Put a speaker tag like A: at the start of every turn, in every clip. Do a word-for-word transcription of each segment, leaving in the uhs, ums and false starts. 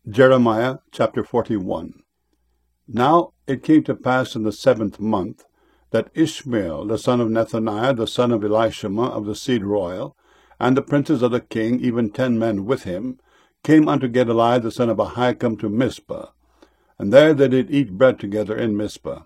A: Jeremiah chapter forty-one. Now it came to pass in the seventh month that Ishmael the son of Nethaniah the son of Elishama of the seed royal, and the princes of the king, even ten men with him, came unto Gedaliah the son of Ahikam to Mizpah, and there they did eat bread together in Mizpah.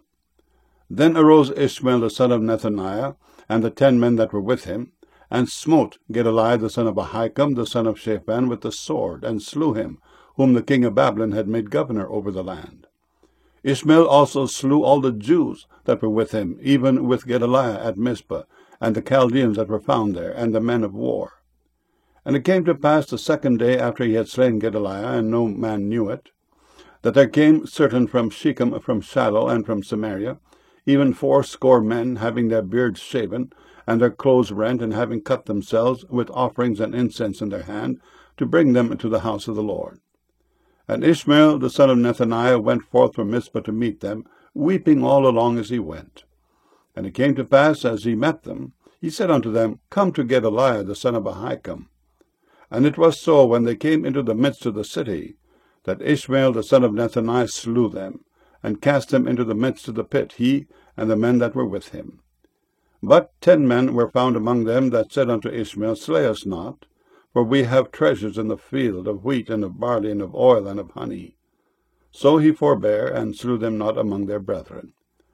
A: Then arose Ishmael the son of Nethaniah, and the ten men that were with him, and smote Gedaliah the son of Ahikam the son of Shaphan with the sword, and slew him, whom the king of Babylon had made governor over the land. Ishmael also slew all the Jews that were with him, even with Gedaliah at Mizpah, and the Chaldeans that were found there, and the men of war. And it came to pass the second day after he had slain Gedaliah, and no man knew it, that there came certain from Shechem, from Shiloh, and from Samaria, even fourscore men, having their beards shaven, and their clothes rent, and having cut themselves, with offerings and incense in their hand, to bring them to the house of the Lord. And Ishmael the son of Nethaniah went forth from Mizpah to meet them, weeping all along as he went. And it came to pass, as he met them, he said unto them, Come to Gedaliah the son of Ahikam. And it was so, when they came into the midst of the city, that Ishmael the son of Nethaniah slew them, and cast them into the midst of the pit, he and the men that were with him. But ten men were found among them that said unto Ishmael, Slay us not, for we have treasures in the field, of wheat, and of barley, and of oil, and of honey. So he forbare, and slew them not among their brethren.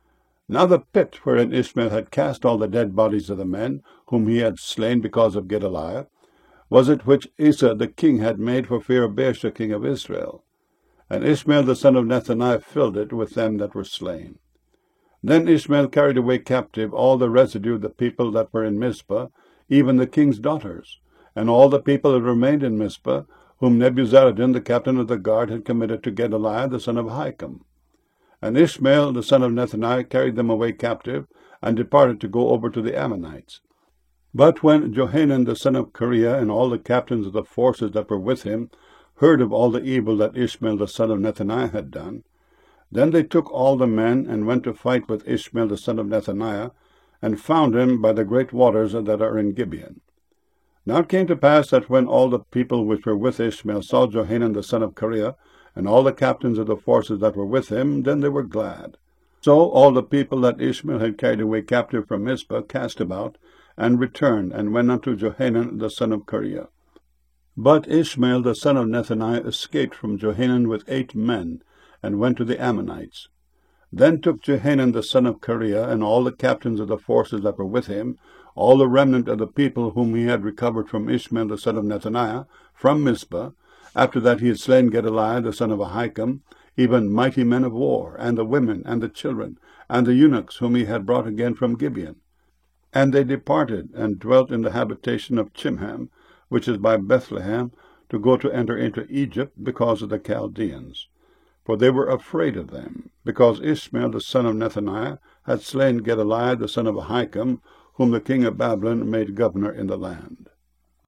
A: Now the pit wherein Ishmael had cast all the dead bodies of the men, whom he had slain because of Gedaliah, was it which Asa the king had made for fear of Baasha king of Israel. And Ishmael the son of Nethaniah filled it with them that were slain. Then Ishmael carried away captive all the residue of the people that were in Mizpah, even the king's daughters, and all the people that remained in Mizpah, whom Nebuzaradan the captain of the guard had committed to Gedaliah the son of Ahikam. And Ishmael the son of Nethaniah carried them away captive, and departed to go over to the Ammonites. But when Johanan the son of Kareah and all the captains of the forces that were with him heard of all the evil that Ishmael the son of Nethaniah had done, then they took all the men, and went to fight with Ishmael the son of Nethaniah, and found him by the great waters that are in Gibeon. Now it came to pass that when all the people which were with Ishmael saw Johanan the son of Kareah, and all the captains of the forces that were with him, then they were glad. So all the people that Ishmael had carried away captive from Mizpah cast about, and returned, and went unto Johanan the son of Kareah. But Ishmael the son of Nethaniah escaped from Johanan with eight men, and went to the Ammonites. Then took Johanan the son of Kareah, and all the captains of the forces that were with him, all the remnant of the people whom he had recovered from Ishmael the son of Nethaniah, from Mizpah, after that he had slain Gedaliah the son of Ahikam, even mighty men of war, and the women, and the children, and the eunuchs whom he had brought again from Gibeon. And they departed, and dwelt in the habitation of Chimham, which is by Bethlehem, to go to enter into Egypt, because of the Chaldeans. For they were afraid of them, because Ishmael the son of Nethaniah had slain Gedaliah the son of Ahikam, whom the king of Babylon made governor in the land.